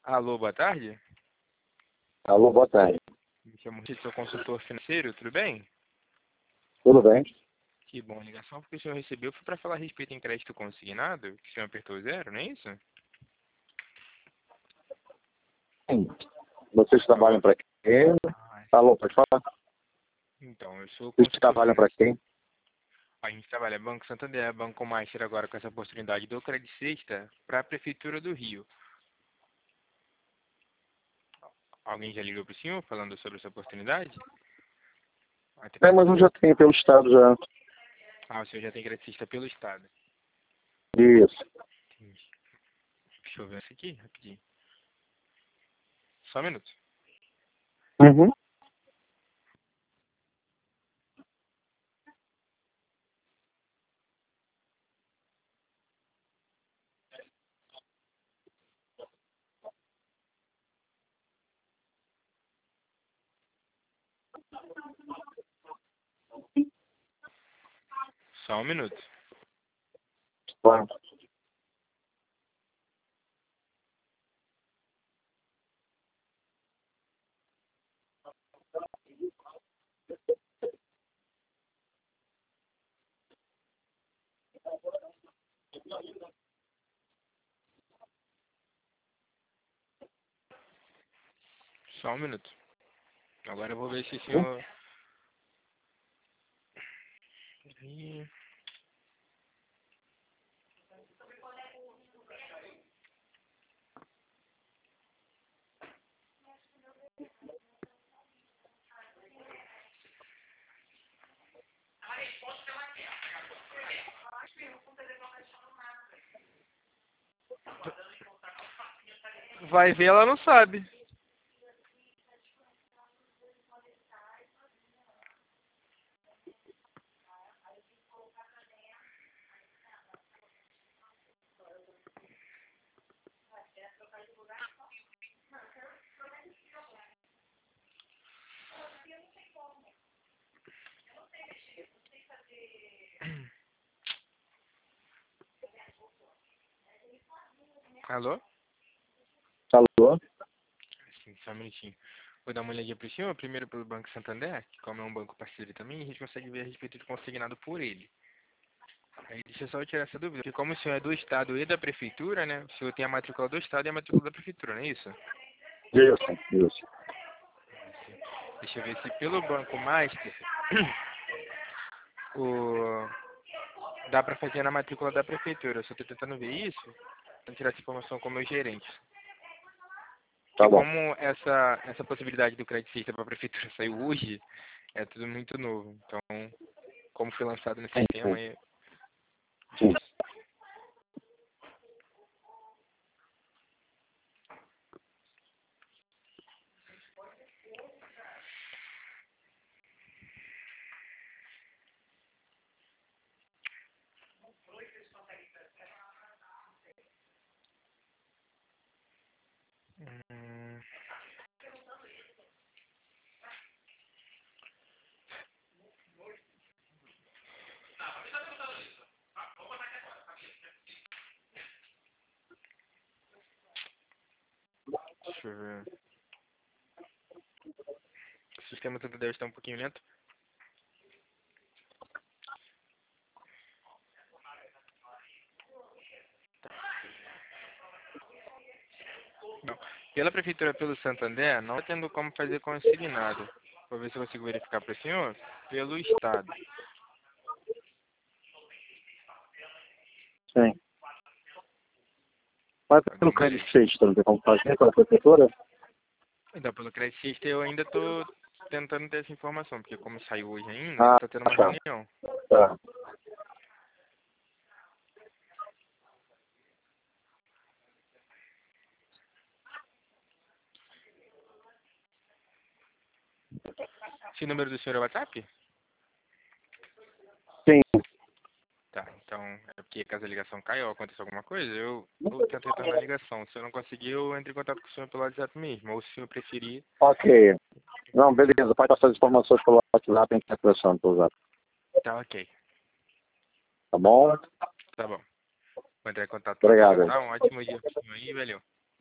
Alô, boa tarde. Alô, boa tarde. Me chamo Richard, sou consultor financeiro, tudo bem? Tudo bem? Que bom, a ligação porque o senhor recebeu foi para falar a respeito em crédito consignado, que o senhor apertou zero, não é isso? Sim. Vocês trabalham Alô? para quem? Ah, Alô, pode falar? então, eu sou Vocês consultor trabalham para financeiro. quem? A gente trabalha Banco Santander, Banco Master agora com essa oportunidade do Credit Sexta para a Prefeitura do Rio. Alguém já ligou para o senhor falando sobre essa oportunidade? Mas eu já tenho pelo Estado já. Ah, o senhor já tem Credit Sexta pelo Estado. Isso. Entendi. Deixa eu ver isso aqui, rapidinho. Só um minuto. Uhum. Só um minuto. Claro. Só um minuto. Agora eu vou ver se o senhor... Peraí. Vai ver, ela não sabe. Alô? Alô? Sim, só um minutinho. Vou dar uma olhadinha pro senhor, primeiro pelo Banco Santander, que como é um banco parceiro também, a gente consegue ver a respeito de consignado por ele. Aí deixa eu só tirar essa dúvida, porque como o senhor é do Estado e da Prefeitura, né? O senhor tem a matrícula do Estado e a matrícula da Prefeitura, não é isso? Isso. Deixa eu ver se pelo Banco Master o... dá pra fazer na matrícula da Prefeitura. Eu só tô tentando ver isso, pra tirar essa informação com o meu gerente. Tá Porque bom. como essa possibilidade do crédito feita para a prefeitura saiu hoje, é tudo muito novo. Então, como foi lançado no Sim, sistema, sim. é Sim. difícil. Hum, deixa eu ver. O sistema tudo deve estar um pouquinho lento. Não. Pela prefeitura pelo Santander, não tá tendo como fazer consignado. Vou ver se eu consigo verificar para o senhor. Pelo Estado. Sim. Mas Vou dar pelo uma crédito olhadinha. sexta, não tem como fazer pela prefeitura? Então, pelo crédito Sexta, eu ainda tô tentando ter essa informação, porque como saiu hoje ainda, Ah, tá tendo uma tá. reunião. Tá. Esse número do senhor é WhatsApp? Sim. Tá, então é porque caso a ligação caia ou aconteça alguma coisa, eu tento retornar a ligação. Se eu não conseguir, eu entro em contato com o senhor pelo WhatsApp mesmo. Ou se o senhor preferir. Ok. Não, beleza. Pode passar as informações pelo WhatsApp, a gente está conversando pelo WhatsApp. Tá ok. Tá bom? Tá bom. Vou entrar em contato logo, Obrigado. tá? Um ótimo dia pro senhor aí, valeu.